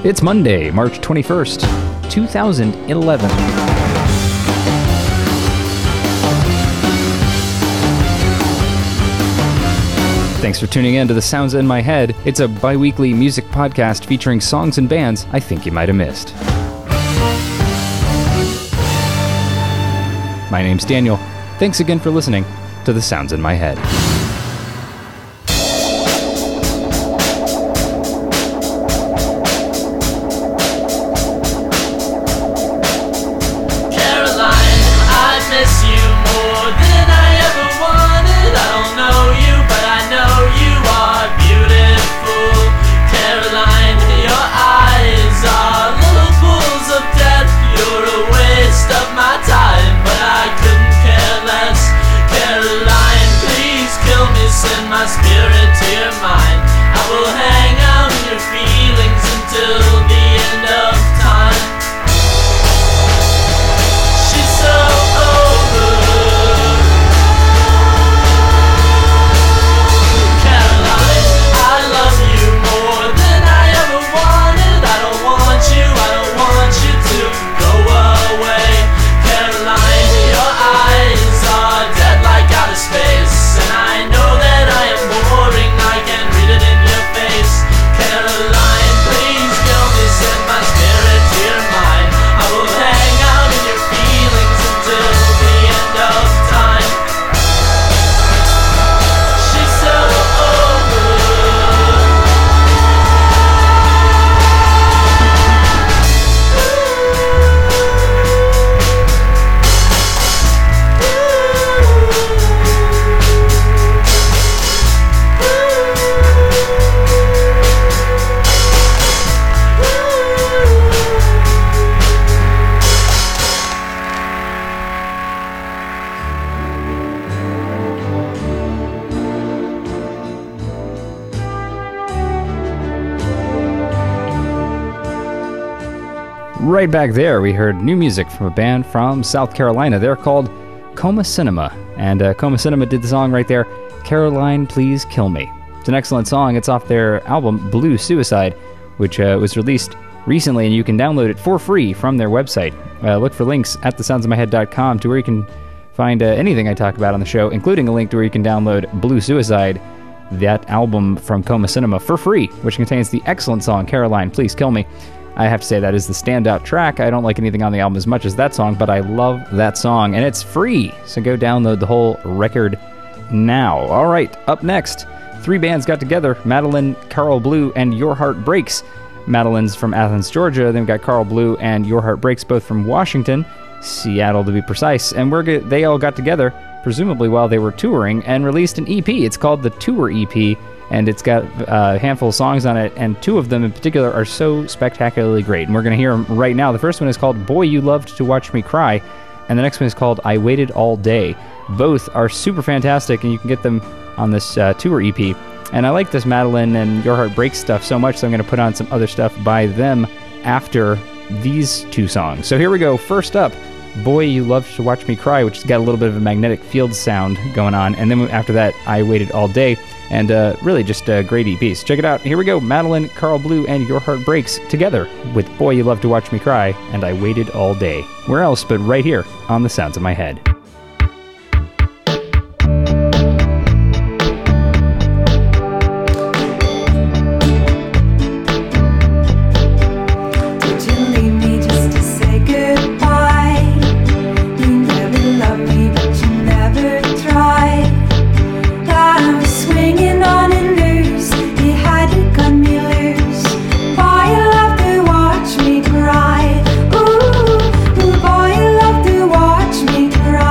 It's Monday, March 21st, 2011. Thanks for tuning in to The Sounds in My Head. It's a bi-weekly music podcast featuring songs and bands I think you might have missed. My name's Daniel. Thanks again for listening to The Sounds in My Head. Send my spirit to your mind. I will hang out in your feelings until the end of time. She's so over. Caroline, I love you more than I ever wanted. I don't want you, I don't want you to go away. Caroline, your eyes are dead like outer space, and I know boring, I can read it in your face. Caroline, please kill me, send my spirit to your mind. I will hang out in your feelings until the end of time. She's so over. Right back there, we heard new music from a band from South Carolina. They're called Coma Cinema, and Coma Cinema did the song right there, Caroline, Please Kill Me. It's an excellent song. It's off their album Blue Suicide, which was released recently, and you can download it for free from their website. Look for links at thesoundsofmyhead.com to where you can find anything I talk about on the show, including a link to where you can download Blue Suicide, that album from Coma Cinema, for free, which contains the excellent song Caroline, Please Kill Me. I have to say that is the standout track. I don't like anything on the album as much as that song, but I love that song, and it's free, so go download the whole record now. All right, up next, three bands got together, Madeline, Carl Blue, and Your Heart Breaks. Madeline's from Athens, Georgia. Then we've got Carl Blue and Your Heart Breaks, both from Washington, Seattle to be precise, and they all got together, presumably while they were touring, and released an EP. It's called the Tour EP, and it's got a handful of songs on it, and two of them in particular are so spectacularly great, and we're going to hear them right now. The first one is called Boy You Loved to Watch Me Cry, and the next one is called I Waited All Day. Both are super fantastic, and you can get them on this Tour EP. And I like this Madeline and Your Heart Breaks stuff so much, so I'm going to put on some other stuff by them after these two songs. So here we go. First up, Boy You Loved to Watch Me Cry, which has got a little bit of a magnetic field sound going on, and then after that, I Waited All Day. And really just a great EP. So check it out. Here we go. Madeline, Carl Blue, and Your Heart Breaks together with Boy You Love to Watch Me Cry and I Waited All Day. Where else but right here on The Sounds of My Head. Cry.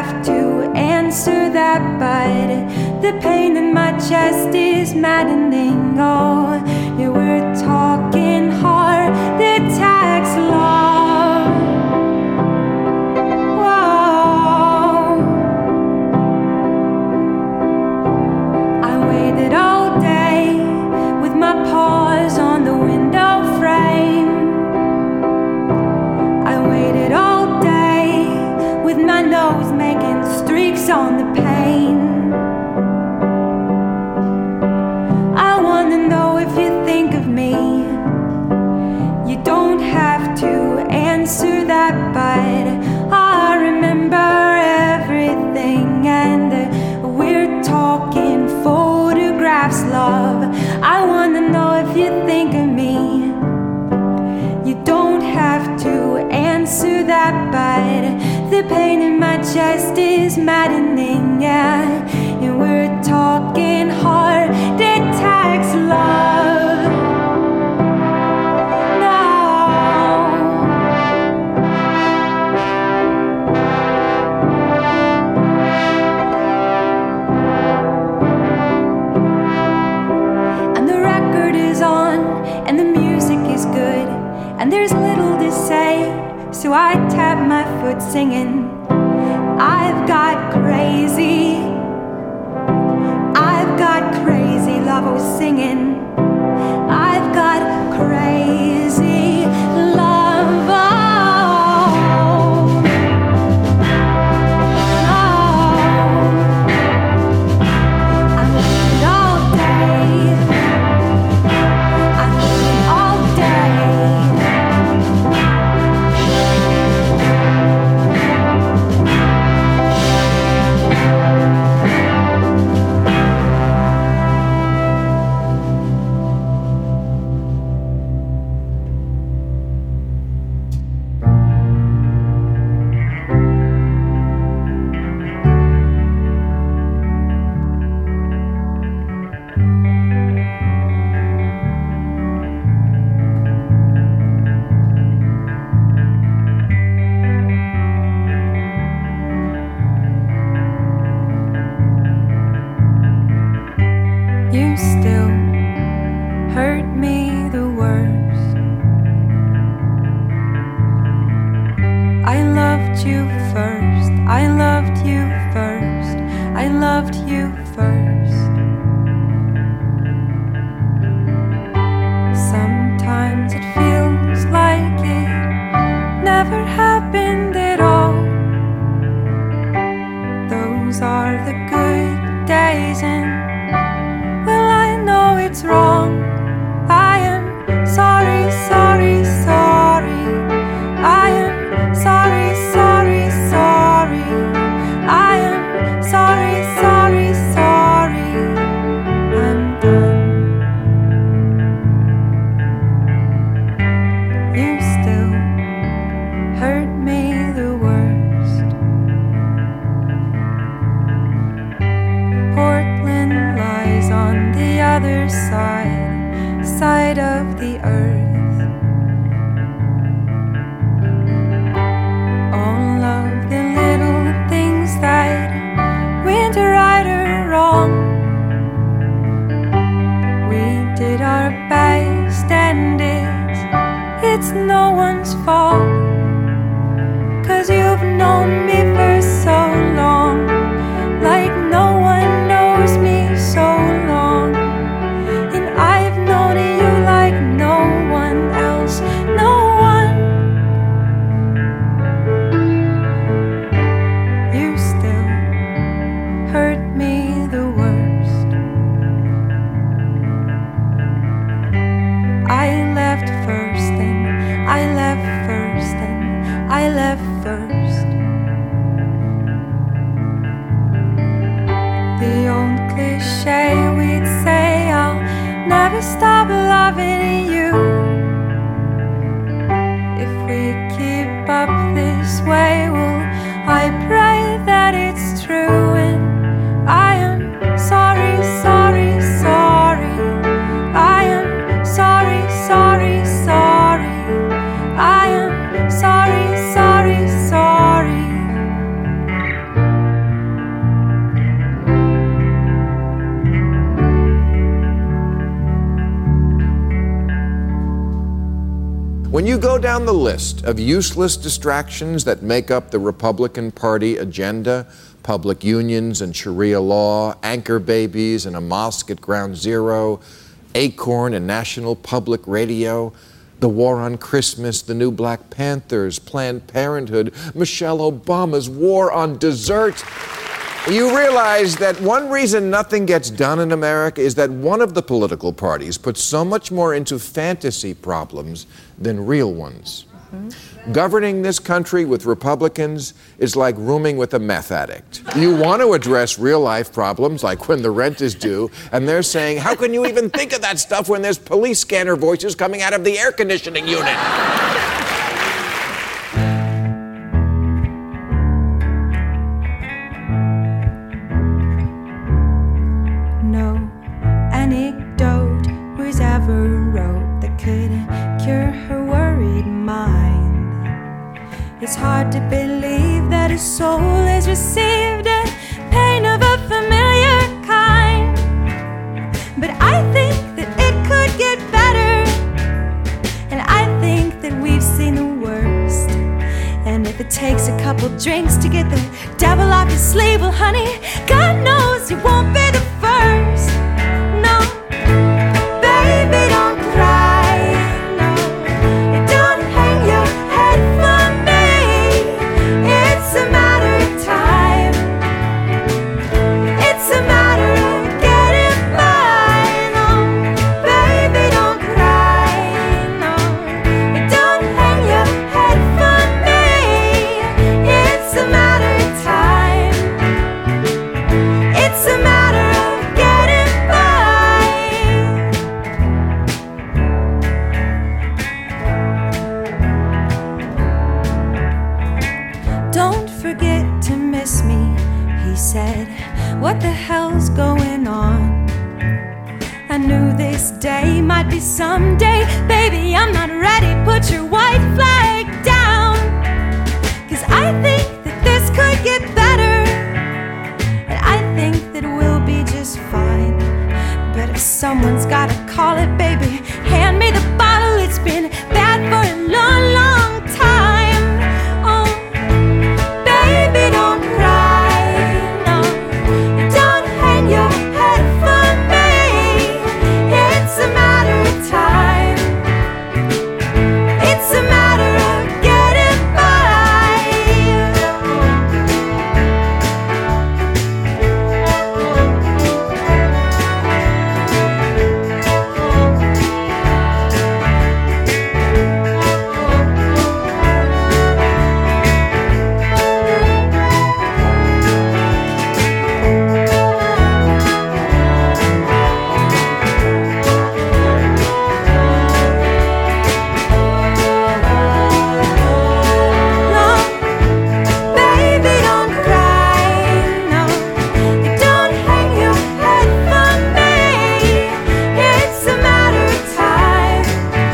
have to answer that, but the pain in my chest is maddening. Oh, yeah, we're talking heart attacks, love. Whoa. I waited all day with my paws on the window frame. I waited all day with my nose making streaks on the pane. I wanna know if you think of me. You don't have to answer that, but I remember everything, and we're talking photographs, love. I wanna know if you think of me. You don't have to answer that, but the pain in my chest is maddening, yeah. And we're talking heart attacks, love. No. And the record is on, and the music is good, and there's little to say, so I tap my foot singing. I've got crazy love, I was singing. I've got crazy love, oh, I'm waiting all day, I'm waiting all day. You still hurt me the worst. I loved you first, I loved you first, I loved you first. Sometimes it feels like it never happened at all. Those are the good days, and it's wrong. I am sorry, sorry, sorry. I am sorry, sorry, sorry. I am sorry, sorry, sorry. I'm done. You still hurt me the worst. Portland lies on the other side of the earth. All of the little things that went right or wrong, we did our best, and it's no one's fault, 'cause you've known me for so long, like no one knows me so long. And I've known you like no one else, no one. You still hurt me the worst. I left first, and I left first, and I left first. The old cliche we'd say, I'll never stop loving you. If we keep up this way, well, I pray that it's true. And I am sorry, sorry, sorry. I am sorry, sorry, sorry. I am sorry, sorry, sorry. go down the list of useless distractions that make up the Republican Party agenda, public unions and Sharia law, anchor babies and a mosque at Ground Zero, Acorn and National Public Radio, the war on Christmas, the new Black Panthers, Planned Parenthood, Michelle Obama's war on dessert. You realize that one reason nothing gets done in America is that one of the political parties puts so much more into fantasy problems than real ones. Governing this country with Republicans is like rooming with a meth addict. You want to address real-life problems like when the rent is due, and they're saying, how can you even think of that stuff when there's police scanner voices coming out of the air conditioning unit? No anecdote was ever wrote that could cure her worried mind. It's hard to believe that a soul has received a pain of a familiar kind. But I think that it could get better, and I think that we've seen the worst. And if it takes a couple drinks to get the devil off your sleeve, well honey, God knows you won't be the first. No, baby, don't cry. No, don't hang your head for me. It's a matter of time. It's a matter of getting by. No, baby, don't cry. No, don't hang your head for me. It's a matter of time. It's a matter of getting by. Don't forget to miss me, he said. What the hell's going on? I knew this day might be someday. Baby, I'm not ready. Put your white flag down. 'Cause I think that this could get better, and I think that we'll be just fine. But if someone's gotta call it, baby, hand me the bottle. It's been bad for a long, long time. Oh, baby, don't cry. No, don't hang your head for me. It's a matter of time. It's a matter of getting by. No, baby, don't cry. No, don't hang your head for me. It's a matter of time.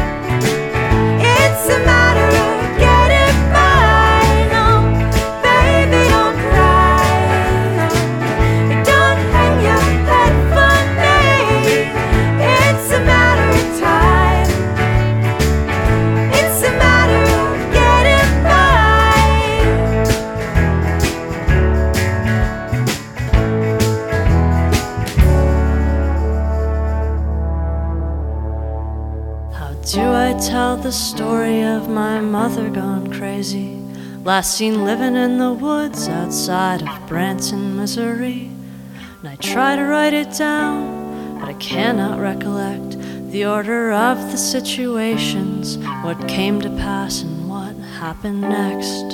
It's a matter of getting by. No, baby, don't cry. No, don't hang your head for me. It's a matter of time. It's a matter of getting by. How do I tell the story of my mother gone crazy? Last seen living in the woods outside of Branson, Missouri. And I try to write it down, but I cannot recollect the order of the situations, what came to pass and what happened next.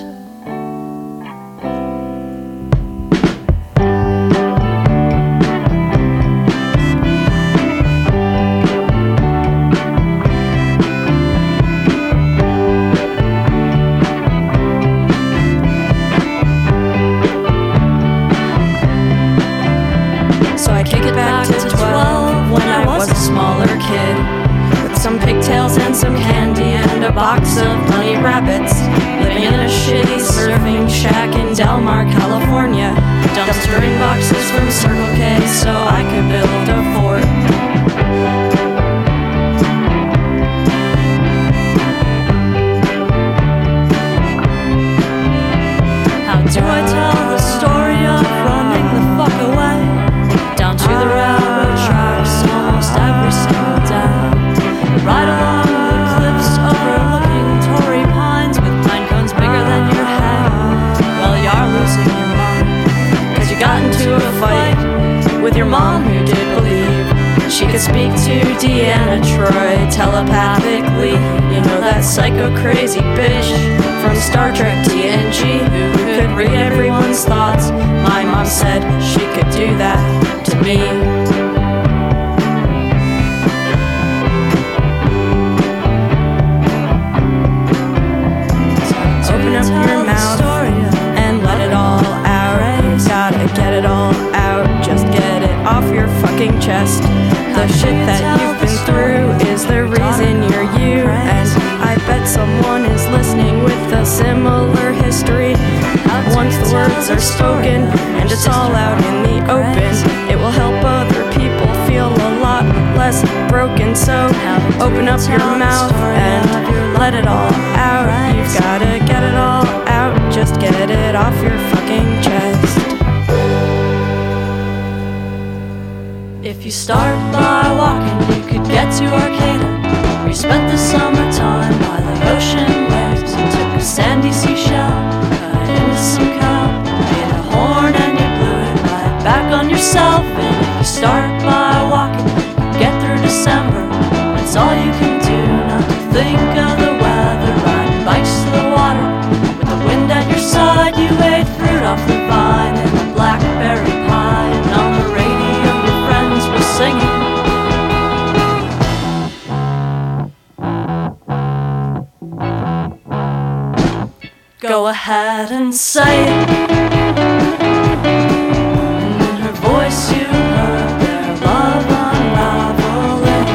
So I kick it back to 12 when I was a smaller kid, with some pigtails and some candy and a box of bunny rabbits, living in a shitty surfing shack in Del Mar, California, dumpstering boxes from Circle K so I could build a fort. mom who did believe she could speak to Deanna Troy telepathically. You know that psycho crazy bitch from Star Trek TNG who could read everyone's thoughts. My mom said she could do that to me. Open up your mouth and let it all out. You gotta get it all out, just get it off your fucking chest. The shit that you've been through is the reason you're you, and I bet someone is listening with a similar history. Once the words are spoken and it's all out in the open, it will help other people feel a lot less broken. So open up your mouth and let it all out. You've gotta get it all out, just get it off your fucking chest. If you start by walking, you could get to Arcata, where you spent the summertime by the ocean waves. You took a sandy seashell, cut it into some cow, made a horn and you blew it right back on yourself. And if you start by walking, you get through December. That's all you can do, not to think of the weather. Riding bikes to the water, with the wind at your side. You ate fruit off the vine and a blackberry pie, and on the radio your friends were singing. Go ahead and say it. And in her voice you heard their love unraveling.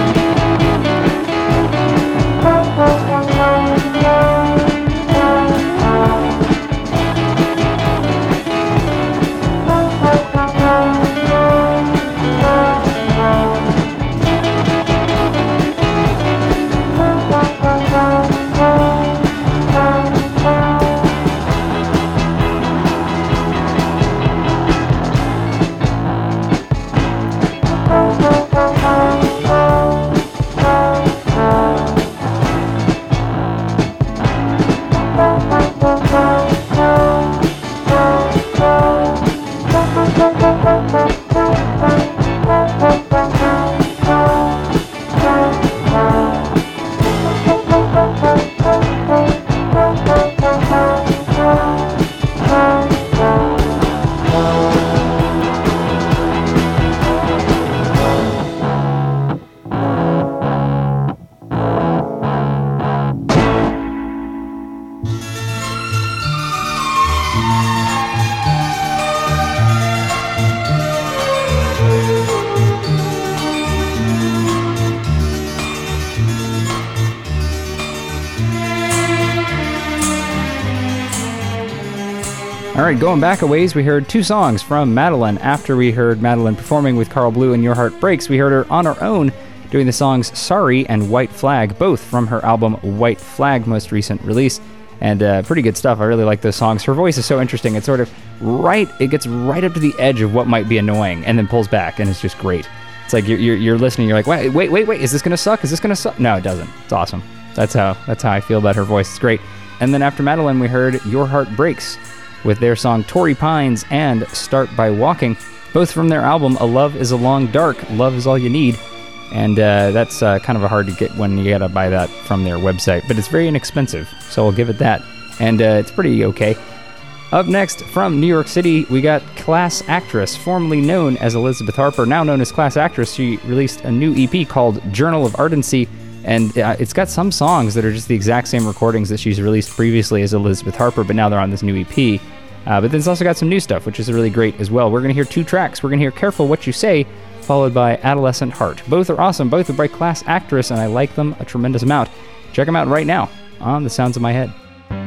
All right, going back a ways, we heard two songs from Madeline. After we heard Madeline performing with Carl Blue in Your Heart Breaks, we heard her on her own doing the songs Sorry and White Flag, both from her album White Flag, most recent release. And pretty good stuff. I really like those songs. Her voice is so interesting. It's sort of it gets right up to the edge of what might be annoying and then pulls back, and it's just great. It's like you're listening, you're like, wait, is this going to suck? Is this going to suck? No, it doesn't. It's awesome. That's how I feel about her voice. It's great. And then after Madeline, we heard Your Heart Breaks with their song Torrey Pines and Start By Walking, both from their album A Love Is a Long Dark, Love Is All You Need. And that's kind of hard to get when you gotta buy that from their website, but it's very inexpensive, so I'll give it that. And it's pretty okay. Up next, from New York City, we got Class Actress, formerly known as Elizabeth Harper, now known as Class Actress. She released a new EP called Journal of Ardency, and it's got some songs that are just the exact same recordings that she's released previously as Elizabeth Harper, but now they're on this new EP. But then it's also got some new stuff, which is really great as well. We're going to hear two tracks. We're going to hear Careful What You Say, followed by Adolescent Heart. Both are awesome. Both are by Class Actress, and I like them a tremendous amount. Check them out right now on The Sounds of My Head.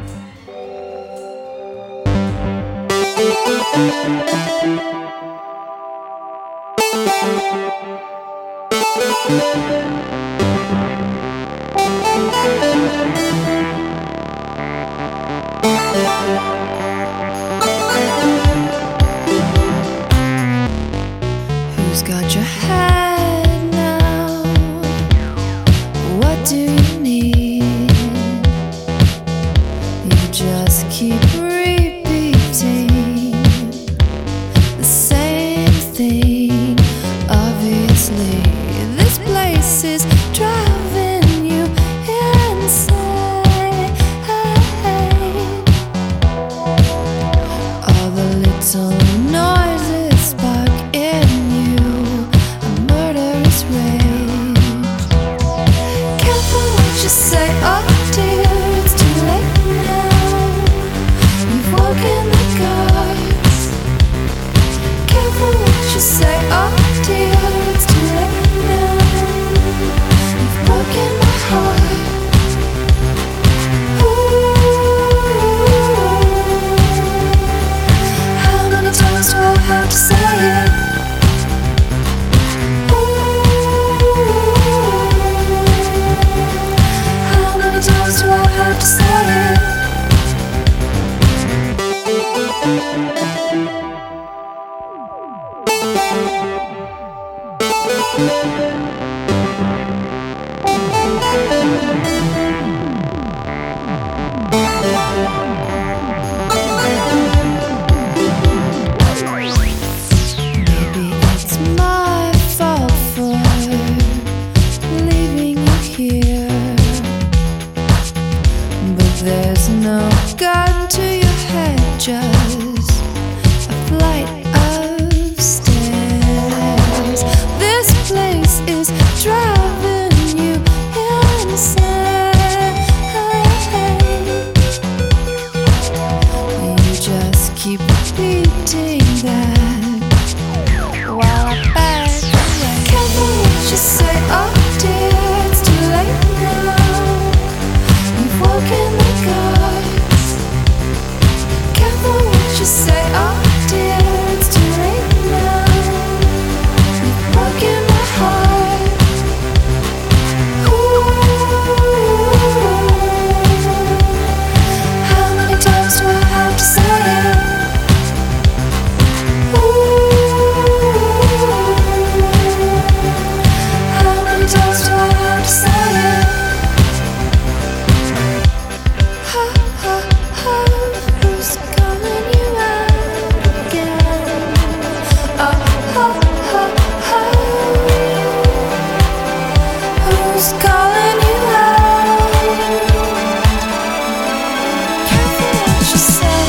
Who's got your head now? What do you need? You just keep repeating the same thing Some noises spark in you a murderous rage. Careful what you say, oh dear, it's too late now. You've woken the gods. Careful what you say, oh dear, it's too late now. You've broken my heart. How many times do I have to say it? How many times do I have to say it? Maybe it's my fault for leaving you here, but there's no gun to your head, just a flight of stairs. This place is driving you insane. You just keep repeating that while I back away. Careful what you say, oh dear, it's too late now. You've woken the gods. Careful what you say, oh dear, it's too late now. You've broken my heart. How many times do I have to say it? How many times do I have to say it? Who's calling you out again? Who's calling you out? Careful what you say.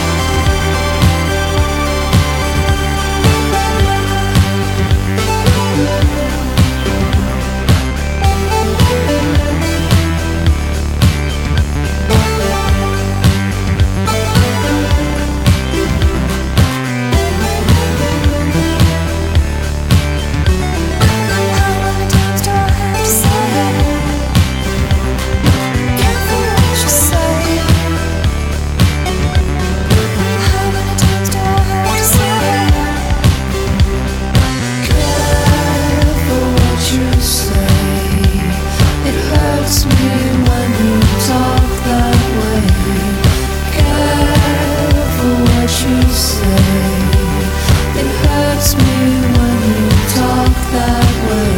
How many times do I have to say it? Careful what you say. How many times do I have to say it? Careful what you say. It hurts me when you talk that way. Careful what you say. It hurts me when you talk that way.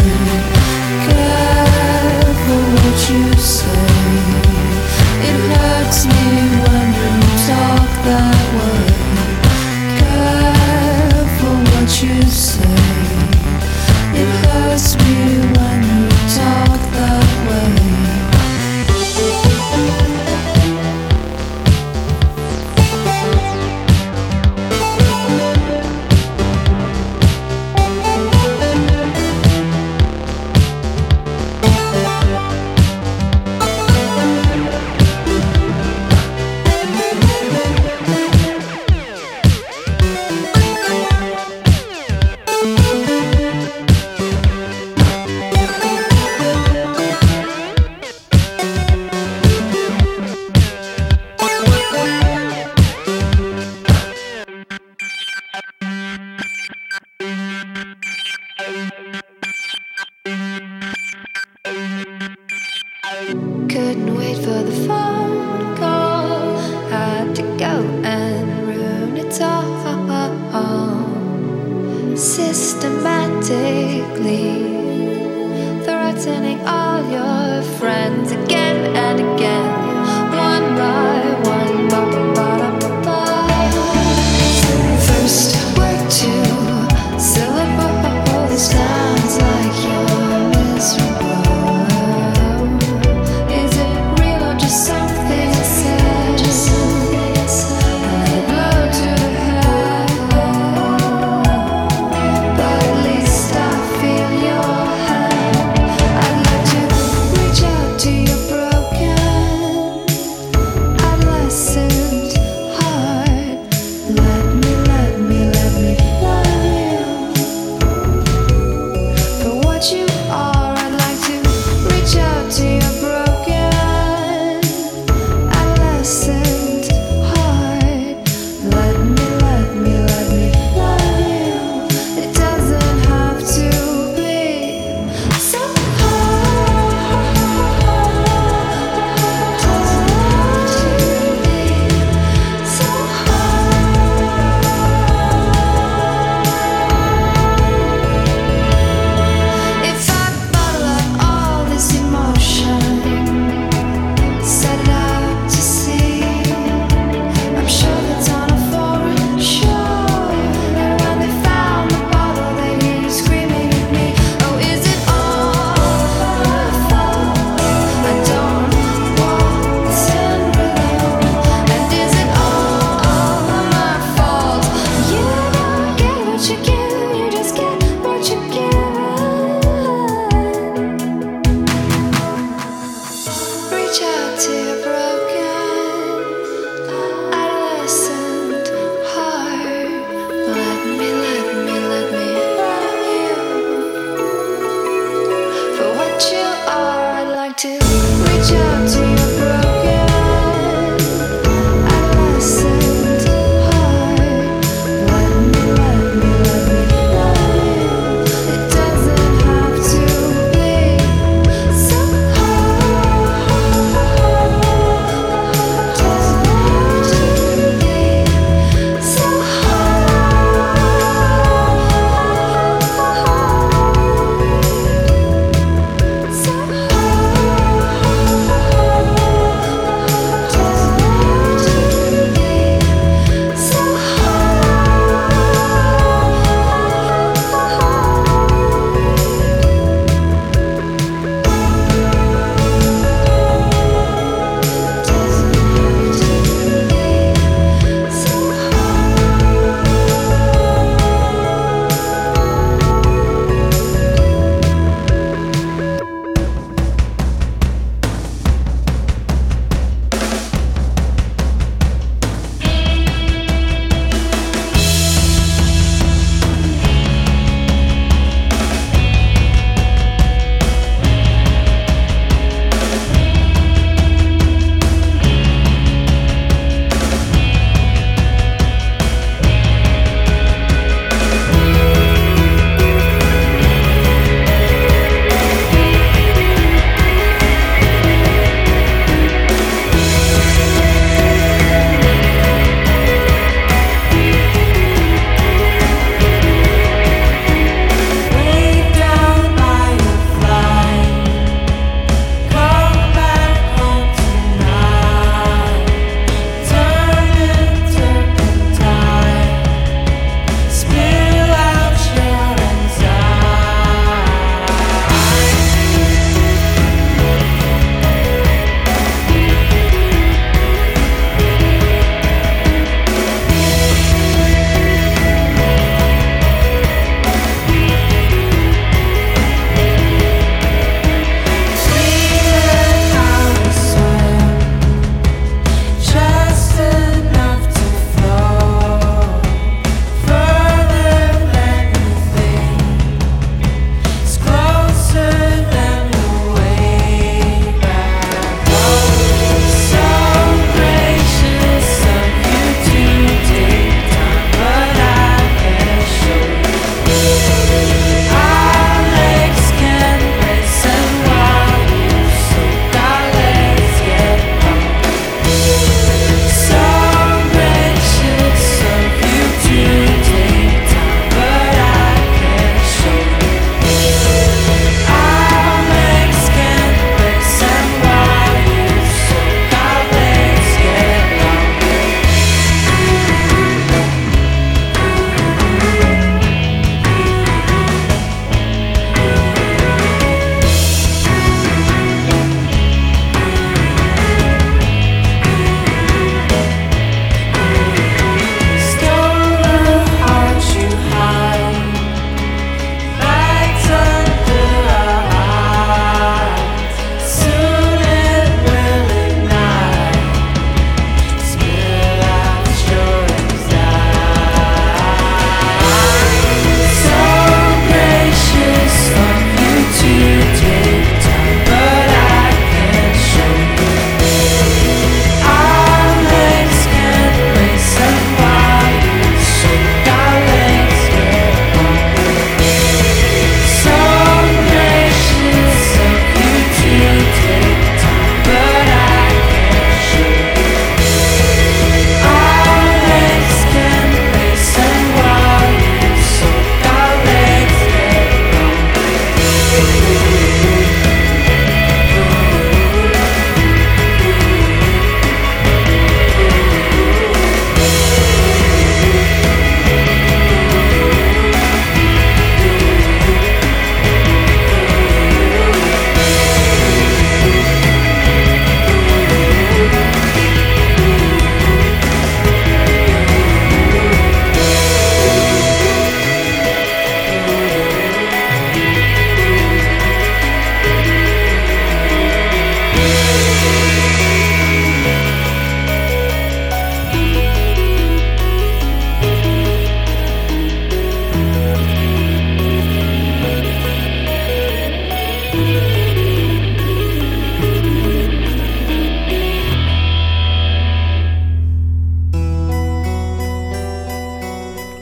Careful what you say. It hurts me when you talk that way. Careful what you say. It hurts me when you talk that way. Couldn't wait for the phone call. Had to go and ruin it all. Systematically threatening all your friends again and again. One by one. First word to syllable. This sounds like you're miserable. Is it real or just something said? Let it blow to the head.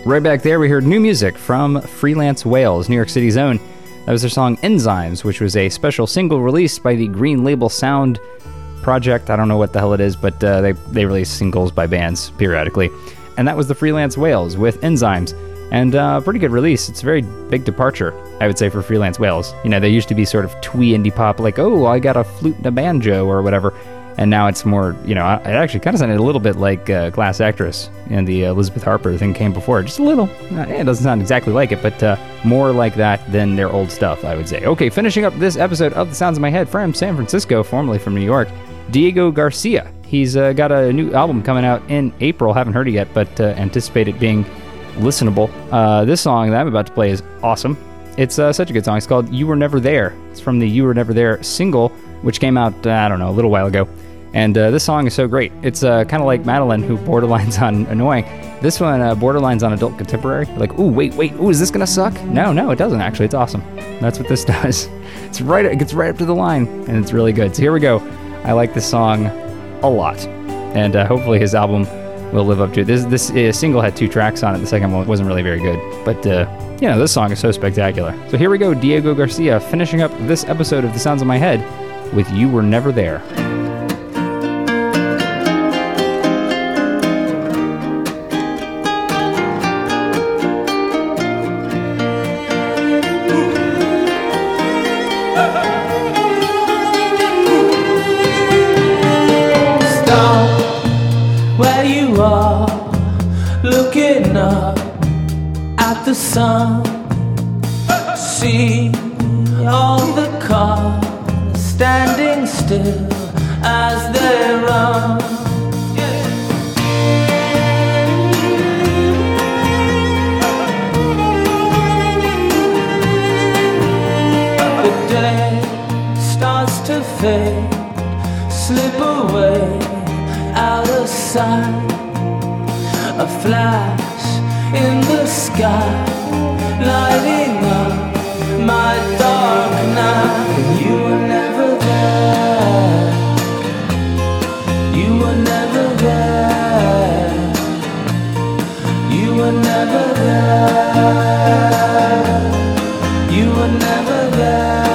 Right back there, we heard new music from Freelance Whales, New York City's own. That was their song Enzymes, which was a special single released by the Green Label Sound project. I don't know what the hell it is, but they release singles by bands periodically. And that was the Freelance Whales with Enzymes. And pretty good release. It's a very big departure, I would say, for Freelance Whales. You know, they used to be sort of twee indie pop, like, oh, I got a flute and a banjo or whatever. And now it's more, you know, it actually kind of sounded a little bit like Glass Actress and the Elizabeth Harper thing came before. Just a little. It doesn't sound exactly like it, but more like that than their old stuff, I would say. Okay, finishing up this episode of The Sounds of My Head from San Francisco, formerly from New York, Diego Garcia. He's got a new album coming out in April. Haven't heard it yet, but anticipate it being listenable. This song that I'm about to play is awesome. It's such a good song. It's called You Were Never There. It's from the You Were Never There single, which came out, I don't know, a little while ago. And this song is so great. It's kind of like Madeline, who borderlines on annoying. This one borderlines on adult contemporary. Like, ooh, wait, ooh, is this gonna suck? No, it doesn't actually. It's awesome. That's what this does. It gets right up to the line, and it's really good. So here we go. I like this song a lot, and hopefully his album will live up to it. This single had 2 tracks on it. The second one wasn't really very good, but you know, this song is so spectacular. So here we go, Diego Garcia, finishing up this episode of The Sounds of My Head with You Were Never There. Where you are, looking up at the sun, see all the cars standing still as they run. The day starts to fade, slip away out of sight. A flash in the sky, lighting up my dark night. And you were never there. You were never there. You were never there. You were never there.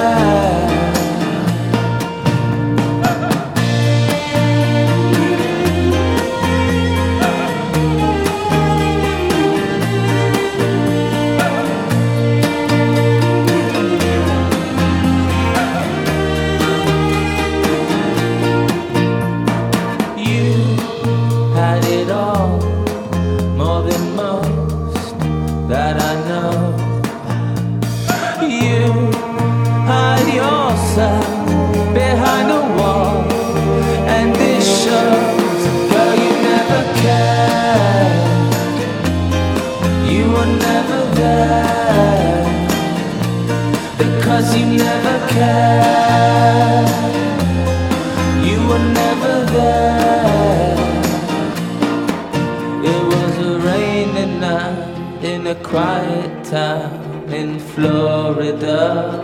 Behind a wall, and this shows, girl, you never cared. You were never there, because you never cared. You were never there. It was a rainy night in a quiet town in Florida.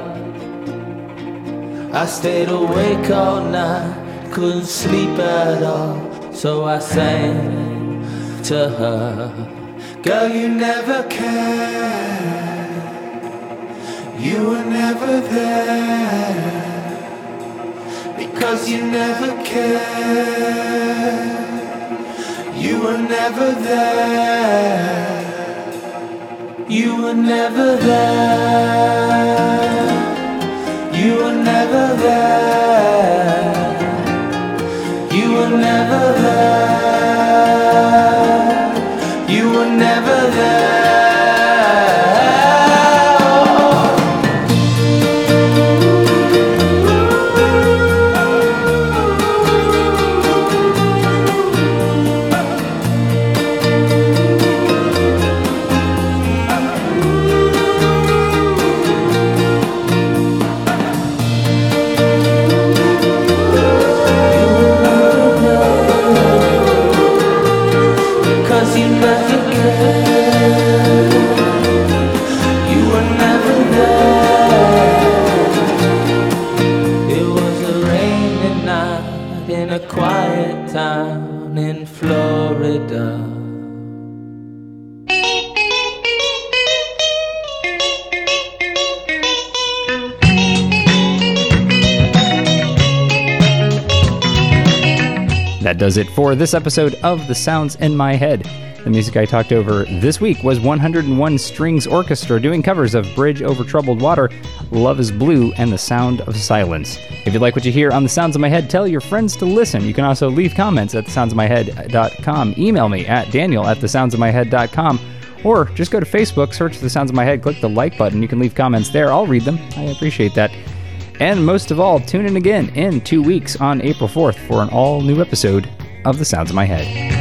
I stayed awake all night, couldn't sleep at all, so I sang to her. Girl, you never cared. You were never there, because you never cared. You were never there. You were never there. You were never there. You were never there. You were never there. town in Florida. That does it for this episode of The Sounds in My Head. The music I talked over this week was 101 Strings Orchestra doing covers of Bridge Over Troubled Water, Love is Blue, and The Sound of Silence. If you like what you hear on The Sounds in My Head, tell your friends to listen. You can also leave comments at thesoundsofmyhead.com. Email me at daniel@thesoundsofmyhead.com. Or just go to Facebook, search The Sounds of My Head, click the like button. You can leave comments there. I'll read them. I appreciate that. And most of all, tune in again in 2 weeks on April 4th for an all-new episode of The Sounds of My Head.